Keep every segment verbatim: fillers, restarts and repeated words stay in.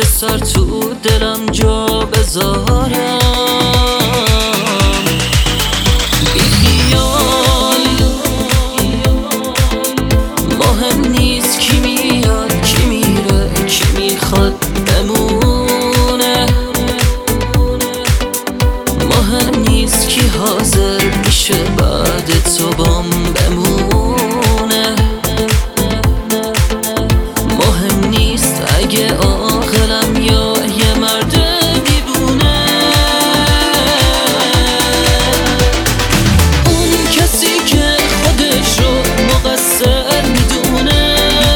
چه سر تو دلم جا بذارم. بی خیال مهم نیست کی میاد کی میره کی میخواد بمونه. مهم نیست کی حاضر میشه بعد تو بام بمونه. مهم نیست اگه عاقلم یا یه مرد دیوونه. اون کسی که خودش رو مقصر میدونه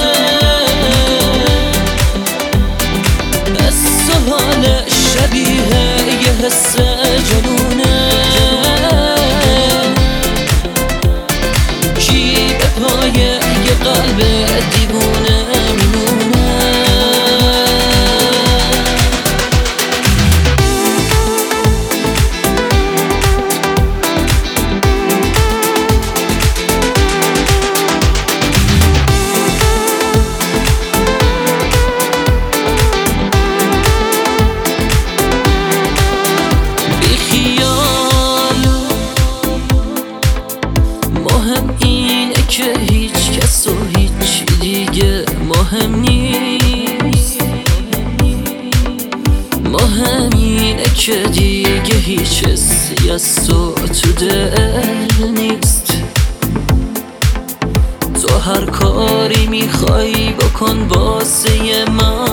حس و حالش شبیه یه حس جنونه. کی به پای یه قلب دیوونه میمونه. مهم اینه که هیچ کس و هیچ دیگه مهم نیست. مهم اینه که دیگه هیچ حسی از تو تو دل نیست. تو هر کاری میخوای بکن واسه من